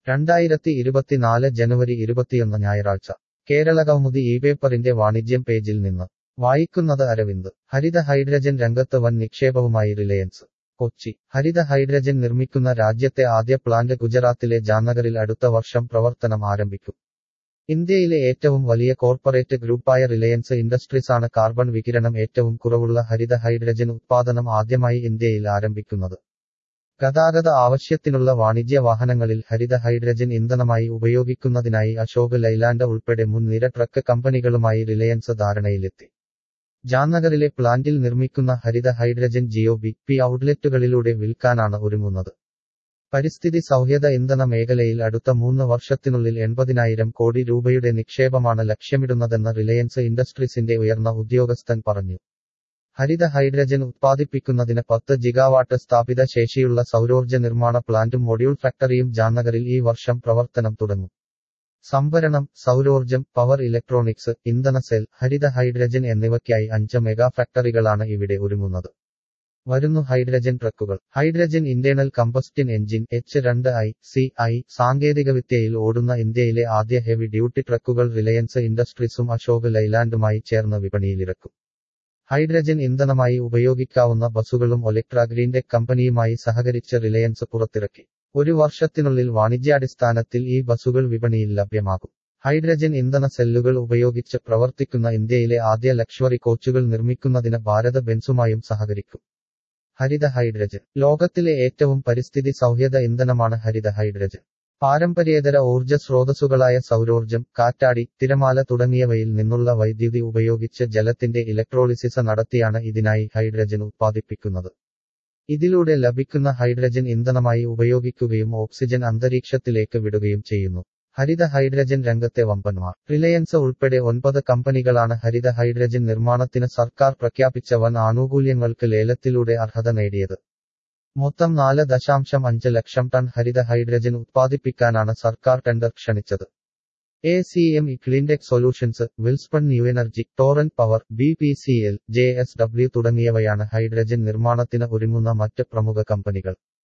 2024 ജനുവരി 21 ഞായറാഴ്ച കേരളകൗമുദി ഇപേപ്പറിന്റെ വാണിജ്യം പേജിൽ നിന്ന് വായിക്കുന്നത് അരവിന്ദ്. ഹരിത ഹൈഡ്രജൻ രംഗത്ത് വൻ നിക്ഷേപവുമായി റിലയൻസ്. കൊച്ചി. ഹരിത ഹൈഡ്രജൻ നിർമ്മിക്കുന്ന രാജ്യത്തെ ആദ്യ പ്ലാന്റ് ഗുജറാത്തിലെ ജാംനഗറിൽ അടുത്ത വർഷം പ്രവർത്തനം ആരംഭിക്കും. ഇന്ത്യയിലെ ഏറ്റവും വലിയ കോർപ്പറേറ്റ് ഗ്രൂപ്പായ റിലയൻസ് ഇൻഡസ്ട്രീസാണ് കാർബൺ വികിരണം ഏറ്റവും കുറവുള്ള ഹരിത ഹൈഡ്രജൻ ഉത്പാദനം ആദ്യമായി ഇന്ത്യയിൽ ആരംഭിക്കുന്നത്. ഗതാഗത ആവശ്യത്തിനുള്ള വാണിജ്യ വാഹനങ്ങളിൽ ഹരിത ഹൈഡ്രജൻ ഇന്ധനമായി ഉപയോഗിക്കുന്നതിനായി അശോക് ലൈലാൻഡ് ഉൾപ്പെടെ മുൻനിര ട്രക്ക് കമ്പനികളുമായി റിലയൻസ് ധാരണയിലെത്തി. ജാംനഗറിലെ പ്ലാന്റിൽ നിർമ്മിക്കുന്ന ഹരിത ഹൈഡ്രജൻ ജിഒ-ബി-പി ഔട്ട്ലെറ്റുകളിലൂടെ വിൽക്കാനാണ് ഒരുങ്ങുന്നത്. പരിസ്ഥിതി സൗഹൃദ ഇന്ധന മേഖലയിൽ അടുത്ത 3 വർഷത്തിനുള്ളിൽ 80,000 കോടി രൂപയുടെ നിക്ഷേപമാണ് ലക്ഷ്യമിടുന്നതെന്ന് റിലയൻസ് ഇൻഡസ്ട്രീസിന്റെ ഉയർന്ന ഉദ്യോഗസ്ഥൻ പറഞ്ഞു. ഹരിത ഹൈഡ്രജൻ ഉത്പാദിപ്പിക്കുന്നതിന് 10 ജിഗാവാട്ട് സ്ഥാപിത ശേഷിയുള്ള സൗരോർജ്ജ നിർമ്മാണ പ്ലാന്റും മൊഡ്യൂൾ ഫാക്ടറിയും ജാംനഗറിൽ ഈ വർഷം പ്രവർത്തനം തുടങ്ങും. സംഭരണം, സൗരോർജ്ജം, പവർ ഇലക്ട്രോണിക്സ്, ഇന്ധന സെൽ, ഹരിത ഹൈഡ്രജൻ എന്നിവയ്ക്കായി 5 മെഗാ ഫാക്ടറികളാണ് ഇവിടെ ഒരുങ്ങുന്നത്. വരുന്നു ഹൈഡ്രജൻ ട്രക്കുകൾ. Hydrogen internal combustion engine H2ICI സാങ്കേതികവിദ്യയിൽ ഓടുന്ന ഇന്ത്യയിലെ ആദ്യ ഹെവി ഡ്യൂട്ടി ട്രക്കുകൾ റിലയൻസ് ഇൻഡസ്ട്രീസും അശോക് ലൈലാൻഡുമായി ചേർന്ന് വിപണിയിലിറക്കും. ഹൈഡ്രജൻ ഇന്ധനമായി ഉപയോഗിക്കാവുന്ന ബസുകളും ഒലെക്ട്ര ഗ്രീൻടെക് കമ്പനിയുമായി സഹകരിച്ച് റിലയൻസ് പുറത്തിറക്കി. 1 വർഷത്തിനുള്ളിൽ വാണിജ്യാടിസ്ഥാനത്തിൽ ഈ ബസുകൾ വിപണിയിൽ ലഭ്യമാകും. ഹൈഡ്രജൻ ഇന്ധന സെല്ലുകൾ ഉപയോഗിച്ച് പ്രവർത്തിക്കുന്ന ഇന്ത്യയിലെ ആദ്യ ലക്ഷറി കോച്ചുകൾ നിർമ്മിക്കുന്നതിന് ഭാരത് ബെൻസുമായും സഹകരിക്കും. ഹരിത ഹൈഡ്രജൻ. ലോകത്തിലെ ഏറ്റവും പരിസ്ഥിതി സൗഹൃദ ഇന്ധനമാണ് ഹരിത ഹൈഡ്രജൻ. പാരമ്പര്യേതര ഊർജ്ജ സ്രോതസ്സുകളായ സൗരോർജ്ജം, കാറ്റാടി, തിരമാല തുടങ്ങിയവയിൽ നിന്നുള്ള വൈദ്യുതി ഉപയോഗിച്ച് ജലത്തിന്റെ ഇലക്ട്രോളിസിസ് നടത്തിയാണ് ഇതിനായി ഹൈഡ്രജൻ ഉത്പാദിപ്പിക്കുന്നത്. ഇതിലൂടെ ലഭിക്കുന്ന ഹൈഡ്രജൻ ഇന്ധനമായി ഉപയോഗിക്കുകയും ഓക്സിജൻ അന്തരീക്ഷത്തിലേക്ക് വിടുകയും ചെയ്യുന്നു. ഹരിത ഹൈഡ്രജൻ രംഗത്തെ വമ്പന്മാർ. റിലയൻസ് ഉൾപ്പെടെ 9 കമ്പനികളാണ് ഹരിത ഹൈഡ്രജൻ നിർമ്മാണത്തിന് സർക്കാർ പ്രഖ്യാപിച്ച വൻ ആനുകൂല്യങ്ങൾക്ക് ലേലത്തിലൂടെ അർഹത നേടിയത്. മൊത്തം 4.5 ലക്ഷം ടൺ ഹരിത ഹൈഡ്രജൻ ഉത്പാദിപ്പിക്കാനാണ് സർക്കാർ ടെൻഡർ ക്ഷണിച്ചത്. ACME cleantech solutions, Welspun new energy, Torrent power, BPCL, JSW തുടങ്ങിയവയാണ് ഹൈഡ്രജൻ നിർമ്മാണത്തിന് ഒരുങ്ങുന്ന മറ്റ് പ്രമുഖ കമ്പനികൾ.